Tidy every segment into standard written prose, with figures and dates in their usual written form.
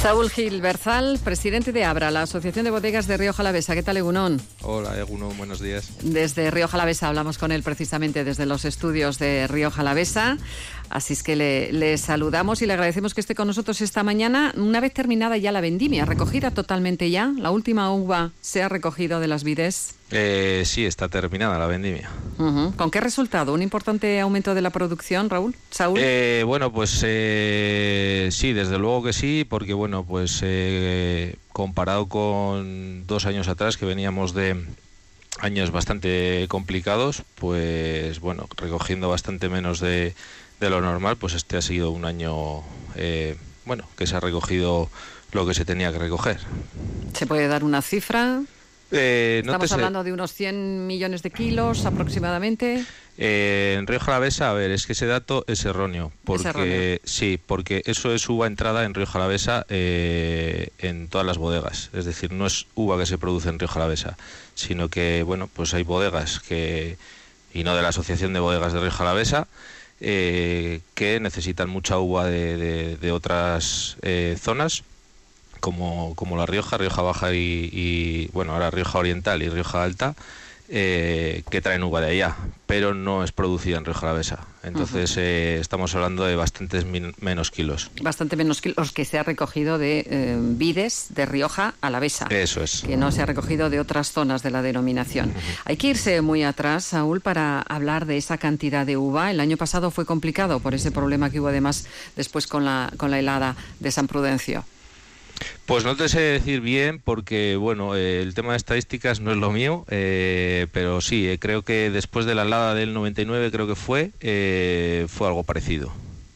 Saúl Gil Berzal, presidente de ABRA, la Asociación de Bodegas de Rioja Alavesa. ¿Qué tal, Egunon? Hola, Egunon, buenos días. Desde Rioja Alavesa hablamos con él precisamente desde los estudios de Rioja Alavesa. Así es que le saludamos y le agradecemos que esté con nosotros esta mañana, una vez terminada ya la vendimia, recogida totalmente ya. La última uva se ha recogido de las vides. Sí, está terminada la vendimia. ¿Con qué resultado? ¿Un importante aumento de la producción, Saúl? Bueno, pues sí, desde luego que sí, porque bueno, pues comparado con 2 años atrás, que veníamos de años bastante complicados, pues bueno, recogiendo bastante menos de lo normal, pues este ha sido un año, bueno, que se ha recogido lo que se tenía que recoger. ¿Se puede dar una cifra? Estamos hablando de unos 100 millones de kilos aproximadamente. En Rioja Alavesa, a ver, es que ese dato es erróneo, porque sí, porque eso es uva entrada en Rioja Alavesa en todas las bodegas, es decir, no es uva que se produce en Rioja Alavesa, sino que bueno, pues hay bodegas y no de la Asociación de Bodegas de Rioja Alavesa, que necesitan mucha uva de otras zonas, como la Rioja Baja y bueno, ahora Rioja Oriental y Rioja Alta, que traen uva de allá, pero no es producida en Rioja Alavesa. Entonces estamos hablando de bastantes menos kilos. Bastante menos kilos que se ha recogido de vides de Rioja Alavesa. Eso es. Que no se ha recogido de otras zonas de la denominación. Hay que irse muy atrás, Saúl, para hablar de esa cantidad de uva. El año pasado fue complicado por ese problema que hubo además después con la helada de San Prudencio. Pues no te sé decir bien porque, bueno, el tema de estadísticas no es lo mío, pero sí, creo que después de la helada del 99, creo que fue algo parecido.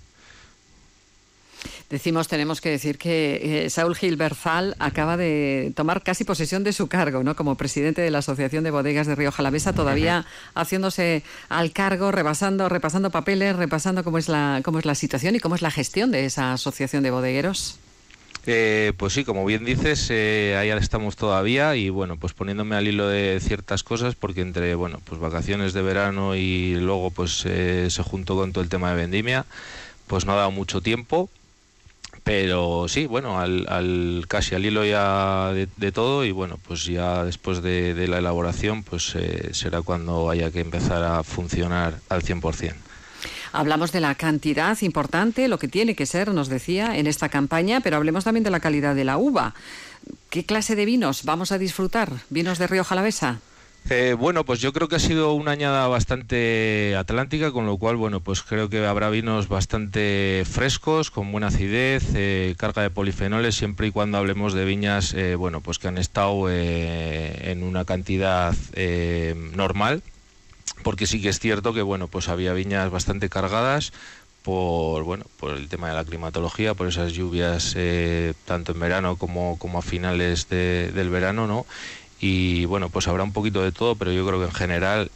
Tenemos que decir que Saúl Gil Berzal acaba de tomar casi posesión de su cargo, ¿no? Como presidente de la Asociación de Bodegas de Rioja Alavesa, todavía haciéndose al cargo, repasando papeles, repasando cómo es la situación y cómo es la gestión de esa asociación de bodegueros. Pues sí, como bien dices, ahí estamos todavía y bueno, pues poniéndome al hilo de ciertas cosas, porque entre bueno, pues vacaciones de verano y luego pues se juntó con todo el tema de vendimia, pues no ha dado mucho tiempo, pero sí, bueno, casi al hilo ya de todo, y bueno, pues ya después de la elaboración pues será cuando haya que empezar a funcionar al 100%. Hablamos de la cantidad importante, lo que tiene que ser, nos decía, en esta campaña, pero hablemos también de la calidad de la uva. ¿Qué clase de vinos vamos a disfrutar? ¿Vinos de Rioja Alavesa? Bueno, pues yo creo que ha sido una añada bastante atlántica, con lo cual, bueno, pues creo que habrá vinos bastante frescos, con buena acidez, carga de polifenoles, siempre y cuando hablemos de viñas, bueno, pues que han estado en una cantidad normal. Porque sí que es cierto que bueno, pues había viñas bastante cargadas por el tema de la climatología, por esas lluvias tanto en verano como a finales del verano, ¿no? Y bueno, pues habrá un poquito de todo, pero yo creo que en general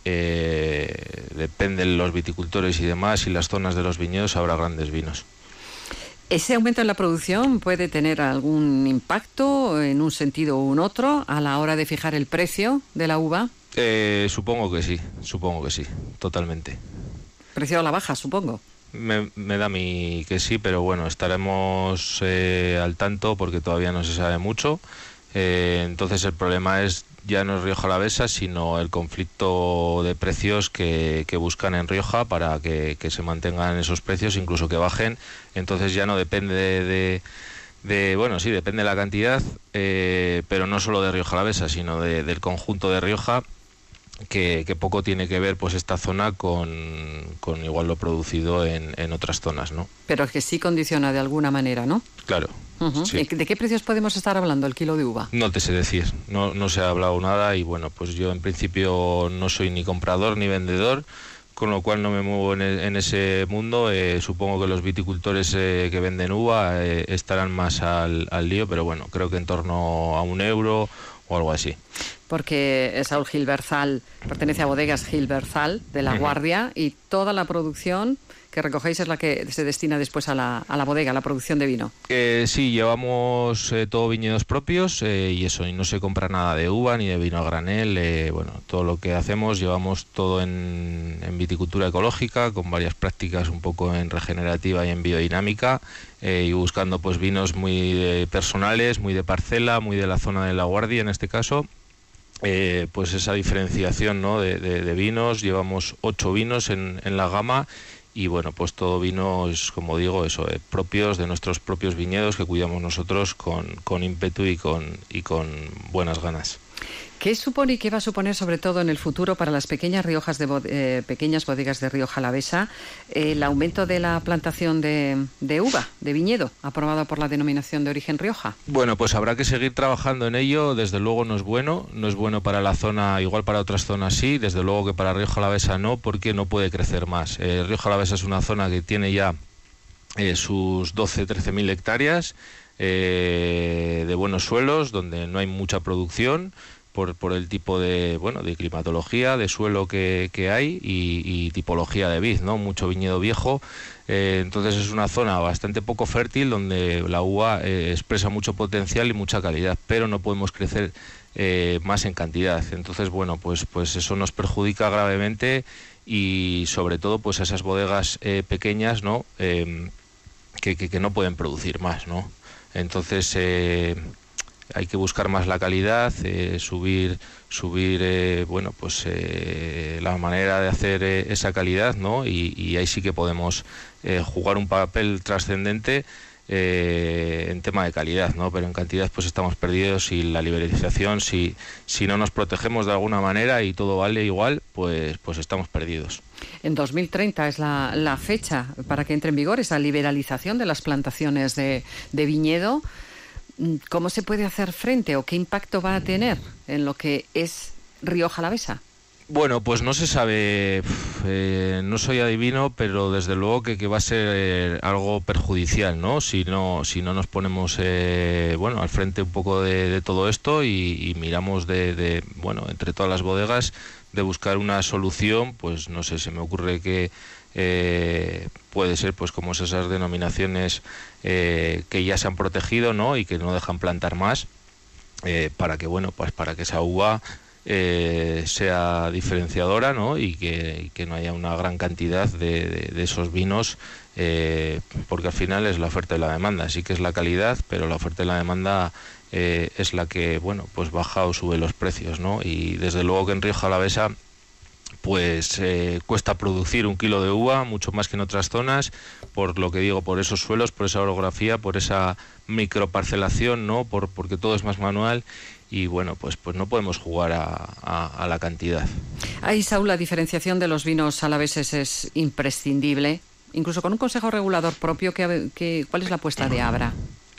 depende de los viticultores y demás, y las zonas de los viñedos habrá grandes vinos. ¿Ese aumento en la producción puede tener algún impacto en un sentido u otro a la hora de fijar el precio de la uva? Supongo que sí, totalmente. ¿Precio a la baja, supongo? Me da a mí que sí, pero bueno, estaremos al tanto porque todavía no se sabe mucho. Entonces el problema ya no es Rioja Alavesa, sino el conflicto de precios que buscan en Rioja para que se mantengan esos precios, incluso que bajen. Entonces ya no depende bueno, sí, depende de la cantidad, pero no solo de Rioja Alavesa, sino del conjunto de Rioja, que poco tiene que ver pues esta zona con igual lo producido en otras zonas, ¿no? Pero que sí condiciona de alguna manera, ¿no? Claro. Sí. ¿De qué precios podemos estar hablando el kilo de uva? No te sé decir, no se ha hablado nada, y bueno, pues yo en principio no soy ni comprador ni vendedor, con lo cual no me muevo en ese mundo. Supongo que los viticultores que venden uva estarán más al lío, pero bueno, creo que en torno a €1 o algo así. Porque Saúl Gil Berzal pertenece a Bodegas Gil Berzal de La Guardia, y toda la producción que recogéis es la que se destina después a la bodega, a la producción de vino. Sí, llevamos todo viñedos propios, y eso, y no se compra nada de uva ni de vino a granel. Bueno, todo lo que hacemos llevamos todo en viticultura ecológica, con varias prácticas un poco en regenerativa y en biodinámica, y buscando pues vinos muy personales, muy de parcela, muy de la zona de La Guardia en este caso. Pues esa diferenciación, ¿no?, de vinos. Llevamos 8 vinos en la gama y bueno, pues todo vinos, como digo, eso, propios de nuestros propios viñedos que cuidamos nosotros con ímpetu y con buenas ganas. ¿Qué supone y qué va a suponer, sobre todo en el futuro, para las pequeñas pequeñas bodegas de Rioja Alavesa, el aumento de la plantación de uva, de viñedo, aprobado por la denominación de origen Rioja? Bueno, pues habrá que seguir trabajando en ello. Desde luego no es bueno para la zona, igual para otras zonas sí, desde luego que para Rioja Alavesa no, porque no puede crecer más. Rioja Alavesa es una zona que tiene ya sus 12-13 mil hectáreas de buenos suelos, donde no hay mucha producción, por el tipo de climatología, de suelo que hay y tipología de vid, ¿no? Mucho viñedo viejo. Entonces es una zona bastante poco fértil donde la uva expresa mucho potencial y mucha calidad, pero no podemos crecer más en cantidad. Entonces, bueno, pues eso nos perjudica gravemente y sobre todo pues a esas bodegas pequeñas, ¿no? Que no pueden producir más, ¿no? Entonces hay que buscar más la calidad, subir la manera de hacer esa calidad, ¿no? Y ahí sí que podemos jugar un papel trascendente en tema de calidad, ¿no? Pero en cantidad pues estamos perdidos, y la liberalización, si no nos protegemos de alguna manera y todo vale igual, pues estamos perdidos. En 2030 es la fecha para que entre en vigor esa liberalización de las plantaciones de viñedo. ¿Cómo se puede hacer frente o qué impacto va a tener en lo que es Rioja Alavesa? Bueno, pues no se sabe, no soy adivino, pero desde luego que va a ser algo perjudicial, ¿no? Si no nos ponemos al frente un poco de todo esto y miramos entre todas las bodegas de buscar una solución. Pues no sé, se me ocurre que puede ser pues como esas denominaciones que ya se han protegido, ¿no? Y que no dejan plantar más, para que esa uva sea diferenciadora, ¿no? Y que no haya una gran cantidad de esos vinos, porque al final es la oferta y la demanda. Sí que es la calidad, pero la oferta y la demanda es la que pues baja o sube los precios, ¿no? Y desde luego que en Rioja Alavesa pues cuesta producir 1 kilo de uva, mucho más que en otras zonas, por lo que digo, por esos suelos, por esa orografía, por esa microparcelación, ¿no? Porque todo es más manual. Y bueno, pues no podemos jugar a la cantidad. Ahí, Saúl, la diferenciación de los vinos alaveses es imprescindible, incluso con un consejo regulador propio. ¿Cuál es la apuesta de Abra?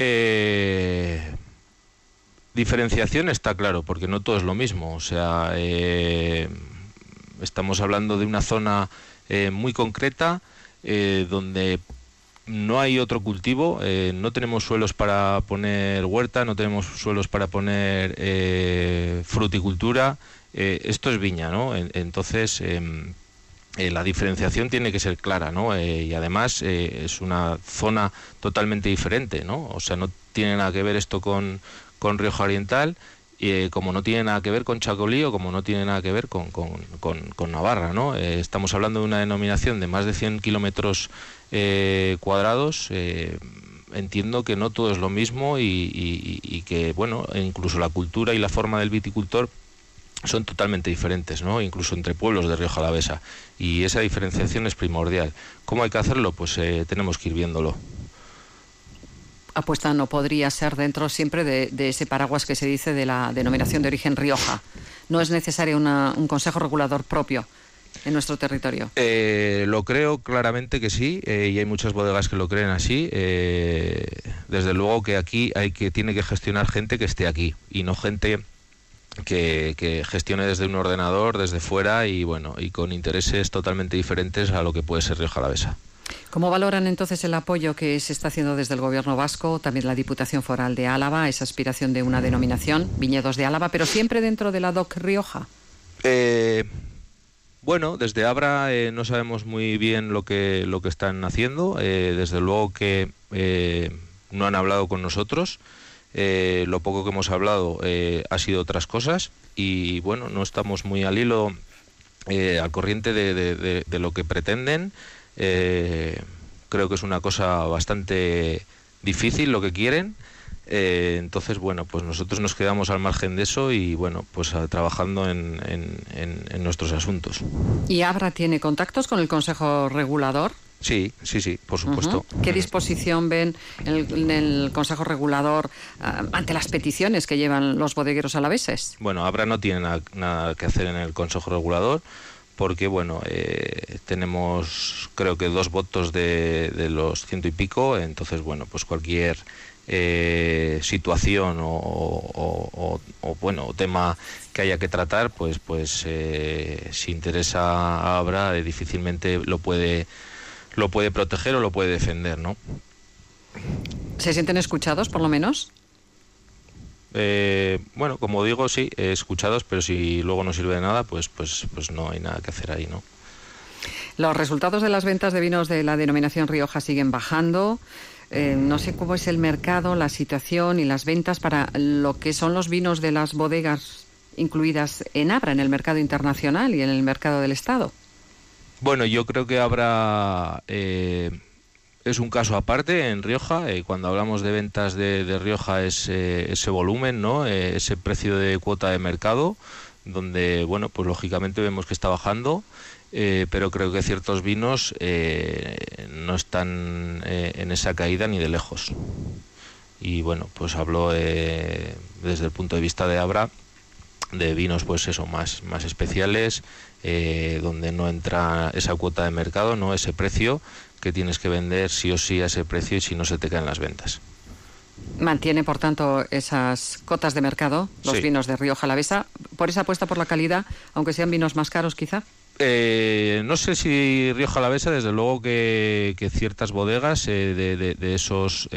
Diferenciación está claro, porque no todo es lo mismo. O sea, estamos hablando de una zona muy concreta, donde no hay otro cultivo, no tenemos suelos para poner huerta, no tenemos suelos para poner fruticultura. Esto es viña, ¿no? Entonces la diferenciación tiene que ser clara, ¿no? Y además es una zona totalmente diferente, ¿no? O sea, no tiene nada que ver esto con Rioja Oriental, como no tiene nada que ver con Chacolí, o como no tiene nada que ver con Navarra, ¿no? Estamos hablando de una denominación de más de 100 kilómetros cuadrados. Entiendo que no todo es lo mismo y que, incluso la cultura y la forma del viticultor son totalmente diferentes, ¿no? Incluso entre pueblos de Rioja Alavesa. Y esa diferenciación es primordial. ¿Cómo hay que hacerlo? Pues tenemos que ir viéndolo. Apuesta no podría ser dentro siempre de ese paraguas que se dice de la denominación de origen Rioja. ¿No es necesario un consejo regulador propio en nuestro territorio? Lo creo claramente que sí, y hay muchas bodegas que lo creen así. Desde luego que aquí tiene que gestionar gente que esté aquí, y no gente que gestione desde un ordenador, desde fuera, y con intereses totalmente diferentes a lo que puede ser Rioja Alavesa. ¿Cómo valoran entonces el apoyo que se está haciendo desde el Gobierno vasco, también la Diputación Foral de Álava, a esa aspiración de una denominación, Viñedos de Álava, pero siempre dentro de la DOC Rioja? Desde Abra no sabemos muy bien lo que están haciendo. Desde luego que no han hablado con nosotros. Lo poco que hemos hablado ha sido otras cosas, y no estamos muy al hilo, al corriente de lo que pretenden. Creo que es una cosa bastante difícil lo que quieren. Entonces, bueno, pues nosotros nos quedamos al margen de eso y, bueno, pues trabajando en nuestros asuntos. ¿Y Abra tiene contactos con el Consejo Regulador? Sí, por supuesto. ¿Qué disposición ven en el Consejo Regulador ante las peticiones que llevan los bodegueros alaveses? Bueno, Abra no tiene nada que hacer en el Consejo Regulador porque, bueno, tenemos creo que 2 votos de los 100 y pico, entonces, bueno, pues cualquier situación o tema que haya que tratar, pues si interesa a Abra, difícilmente lo puede proteger o lo puede defender, ¿no? ¿Se sienten escuchados, por lo menos? Bueno, como digo, sí, escuchados, pero si luego no sirve de nada, pues no hay nada que hacer ahí, ¿no? Los resultados de las ventas de vinos de la denominación Rioja siguen bajando. No sé cómo es el mercado, la situación y las ventas para lo que son los vinos de las bodegas incluidas en Abra, en el mercado internacional y en el mercado del Estado. Bueno, yo creo que Abra es un caso aparte en Rioja. Cuando hablamos de ventas de Rioja es ese volumen, ¿no? Ese precio de cuota de mercado, donde, bueno, pues lógicamente vemos que está bajando. Pero creo que ciertos vinos no están en esa caída ni de lejos. Y bueno, pues hablo desde el punto de vista de Abra, de vinos pues eso, más especiales, donde no entra esa cuota de mercado, no ese precio que tienes que vender sí o sí a ese precio y si no se te caen las ventas. Mantiene, por tanto, esas cotas de mercado, los vinos de Rioja Alavesa, por esa apuesta por la calidad, aunque sean vinos más caros quizá. No sé si Rioja Alavesa, desde luego que ciertas bodegas de esos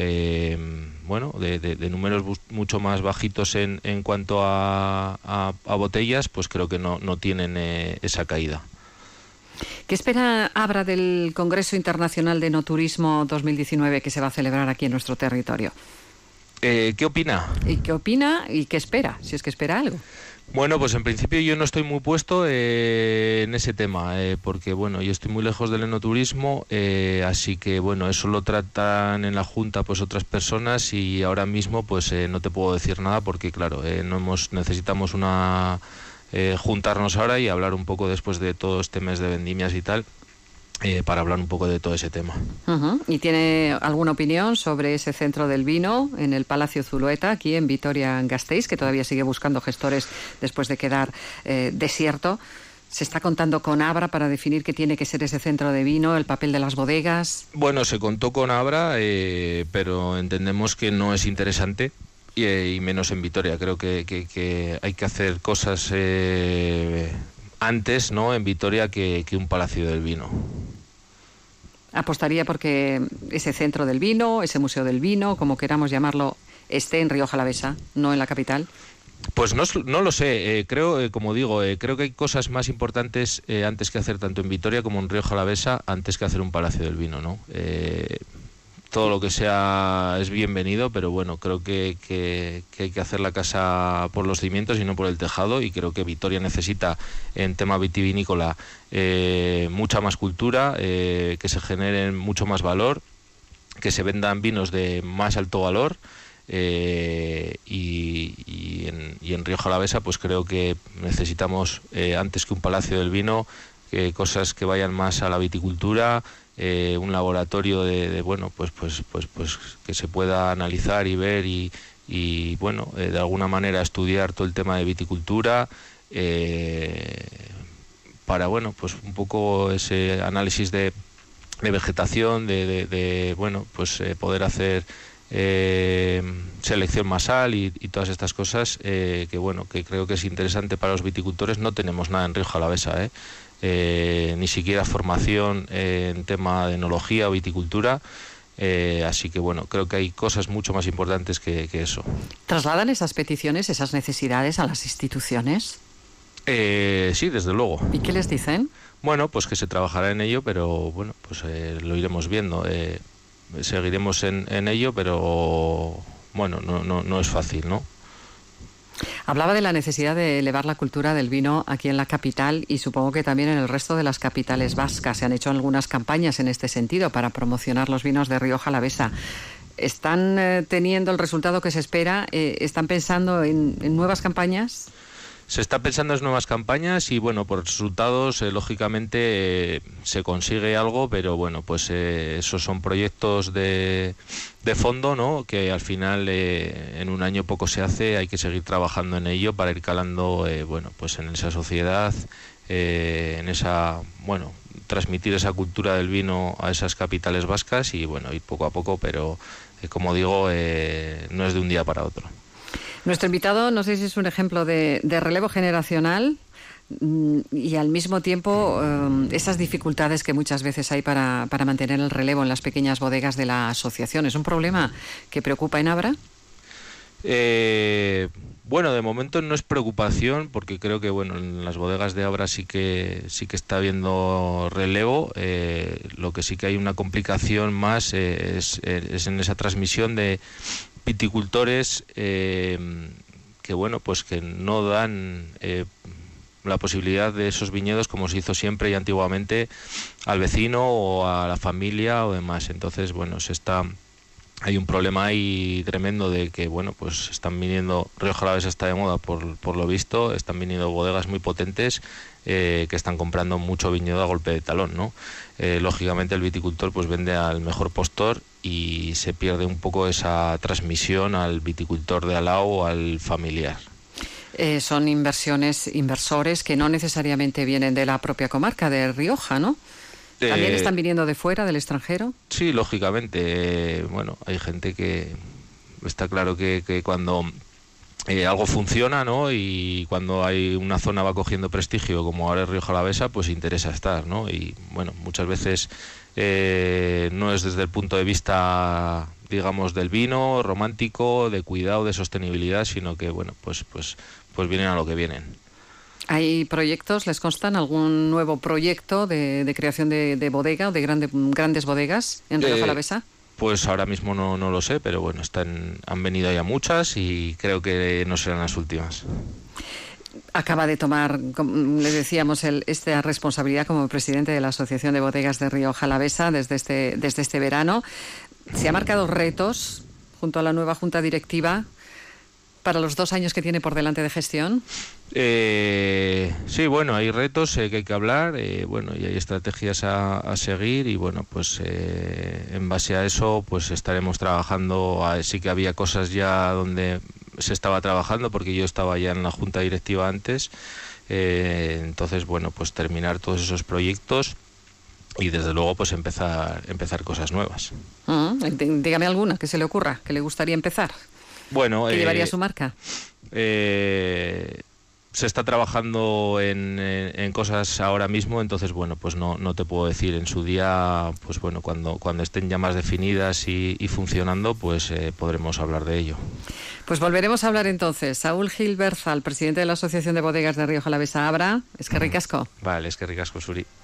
de números mucho más bajitos en cuanto a botellas, pues creo que no tienen esa caída. ¿Qué espera Abra del Congreso Internacional de Enoturismo 2019 que se va a celebrar aquí en nuestro territorio? ¿Qué opina? ¿Y qué opina y qué espera? Si es que espera algo. Bueno, pues en principio yo no estoy muy puesto en ese tema, porque bueno, yo estoy muy lejos del enoturismo, así que bueno, eso lo tratan en la Junta pues otras personas y ahora mismo pues no te puedo decir nada porque claro, necesitamos juntarnos ahora y hablar un poco después de todo este mes de vendimias y tal. Para hablar un poco de todo ese tema. ¿Y tiene alguna opinión sobre ese centro del vino en el Palacio Zulueta, aquí en Vitoria-Gasteiz, que todavía sigue buscando gestores después de quedar desierto? ¿Se está contando con Abra para definir qué tiene que ser ese centro de vino, el papel de las bodegas? Bueno, se contó con Abra, pero entendemos que no es interesante. Y menos en Vitoria. Creo que hay que hacer cosas antes, ¿no?, en Vitoria que un Palacio del Vino. ¿Apostaría porque ese centro del vino, ese museo del vino, como queramos llamarlo, esté en Rioja Alavesa, no en la capital? Pues no lo sé. Creo, como digo, creo que hay cosas más importantes antes que hacer tanto en Vitoria como en Rioja Alavesa, antes que hacer un Palacio del Vino, ¿no? Todo lo que sea es bienvenido, pero bueno, creo que hay que hacer la casa por los cimientos y no por el tejado, y creo que Vitoria necesita en tema vitivinícola mucha más cultura, que se genere mucho más valor, que se vendan vinos de más alto valor, y en Rioja Alavesa pues creo que necesitamos antes que un Palacio del Vino cosas que vayan más a la viticultura, un laboratorio de que se pueda analizar y ver y de alguna manera estudiar todo el tema de viticultura, para un poco ese análisis de vegetación, poder hacer selección masal y todas estas cosas que creo que es interesante para los viticultores. No tenemos nada en Rioja Alavesa, ni siquiera formación en tema de enología o viticultura, así que creo que hay cosas mucho más importantes que eso. ¿Trasladan esas peticiones, esas necesidades a las instituciones? Sí, desde luego. ¿Y qué les dicen? Pues que se trabajará en ello, pero lo iremos viendo. Seguiremos en ello, pero no es fácil, ¿no? Hablaba de la necesidad de elevar la cultura del vino aquí en la capital y supongo que también en el resto de las capitales vascas. Se han hecho algunas campañas en este sentido para promocionar los vinos de Rioja Alavesa. ¿Están teniendo el resultado que se espera? ¿Están pensando en nuevas campañas? Se está pensando en nuevas campañas y bueno, por resultados, lógicamente se consigue algo, pero bueno, pues esos son proyectos de fondo, ¿no? Que al final en un año poco se hace, hay que seguir trabajando en ello para ir calando, bueno, pues en esa sociedad, en esa, bueno, transmitir esa cultura del vino a esas capitales vascas y bueno, ir poco a poco, pero como digo, no es de un día para otro. Nuestro invitado, no sé si es un ejemplo de relevo generacional y al mismo tiempo esas dificultades que muchas veces hay para mantener el relevo en las pequeñas bodegas de la asociación. ¿Es un problema que preocupa en Abra? Bueno, de momento no es preocupación porque creo que bueno, en las bodegas de Abra sí que está habiendo relevo. Lo que sí que hay una complicación más es en esa transmisión de viticultores que bueno, pues que no dan la posibilidad de esos viñedos como se hizo siempre y antiguamente al vecino o a la familia o demás. Entonces bueno, hay un problema ahí tremendo de que bueno, pues están viniendo, Rioja Alavesa está de moda por lo visto, están viniendo bodegas muy potentes que están comprando mucho viñedo a golpe de talón, ¿no? Lógicamente el viticultor pues vende al mejor postor y se pierde un poco esa transmisión al viticultor de al lado o al familiar. Son inversores que no necesariamente vienen de la propia comarca de Rioja, ¿no? ¿También están viniendo de fuera, del extranjero? Sí, lógicamente. Bueno, hay gente que está claro que cuando algo funciona, ¿no? Y cuando hay una zona va cogiendo prestigio, como ahora es Rioja Alavesa, pues interesa estar, ¿no? Y bueno, muchas veces no es desde el punto de vista, digamos, del vino, romántico, de cuidado, de sostenibilidad, sino que bueno, pues vienen a lo que vienen. ¿Hay proyectos, les constan algún nuevo proyecto de creación de bodega o de grandes bodegas en Rioja Alavesa? Pues ahora mismo no lo sé, pero bueno, han venido ya muchas y creo que no serán las últimas. Acaba de tomar, como le decíamos, esta responsabilidad como presidente de la Asociación de Bodegas de Rioja Alavesa desde este verano. Se ha marcado retos junto a la nueva junta directiva para los 2 años que tiene por delante de gestión. Sí, bueno, hay retos que hay que hablar, bueno, y hay estrategias a seguir y bueno, pues en base a eso pues estaremos trabajando. Sí que había cosas ya donde se estaba trabajando porque yo estaba ya en la junta directiva antes, entonces bueno, pues terminar todos esos proyectos y desde luego pues empezar cosas nuevas. Dígame alguna que se le ocurra, que le gustaría empezar. Bueno, ¿Qué llevaría su marca? Se está trabajando en cosas ahora mismo, entonces bueno, pues no te puedo decir en su día, pues bueno, cuando estén ya más definidas y funcionando, pues podremos hablar de ello. Pues volveremos a hablar entonces. Saúl Gil Berzal, presidente de la Asociación de Bodegas de Rioja Alavesa Abra. Eskerrik asko. Vale, eskerrik asko, Suri.